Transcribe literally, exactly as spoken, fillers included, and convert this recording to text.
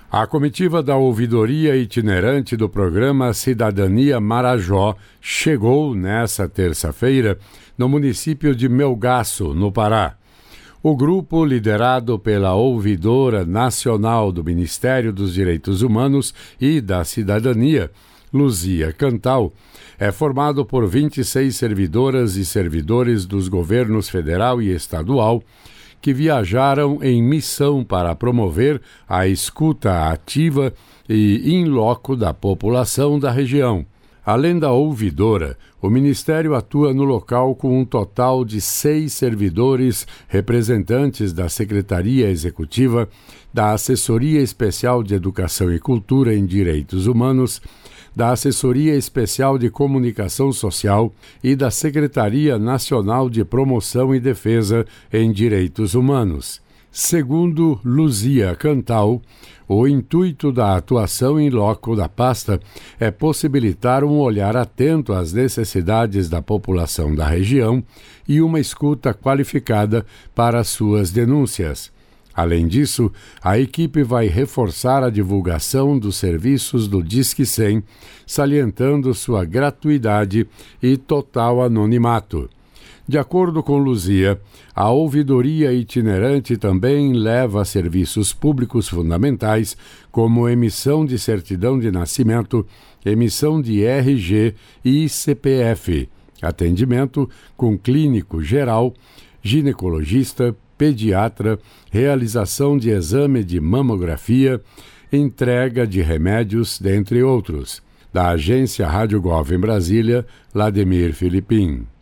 A comitiva da ouvidoria itinerante do programa Cidadania Marajó chegou nesta terça-feira no município de Melgaço, no Pará. O grupo, liderado pela ouvidora nacional do Ministério dos Direitos Humanos e da Cidadania, Luzia Cantal, é formado por vinte e seis servidoras e servidores dos governos federal e estadual que viajaram em missão para promover a escuta ativa e in loco da população da região. Além da ouvidora, o Ministério atua no local com um total de seis servidores representantes da Secretaria Executiva, da Assessoria Especial de Educação e Cultura em Direitos Humanos, da Assessoria Especial de Comunicação Social e da Secretaria Nacional de Promoção e Defesa em Direitos Humanos. Segundo Luzia Cantal, o intuito da atuação em loco da pasta é possibilitar um olhar atento às necessidades da população da região e uma escuta qualificada para suas denúncias. Além disso, a equipe vai reforçar a divulgação dos serviços do Disque cem, salientando sua gratuidade e total anonimato. De acordo com Luzia, a ouvidoria itinerante também leva serviços públicos fundamentais, como emissão de certidão de nascimento, emissão de R G e C P F, atendimento com clínico geral, ginecologista, pediatra, realização de exame de mamografia, entrega de remédios, dentre outros. Da agência Rádio Gov em Brasília, Lademir Filipim.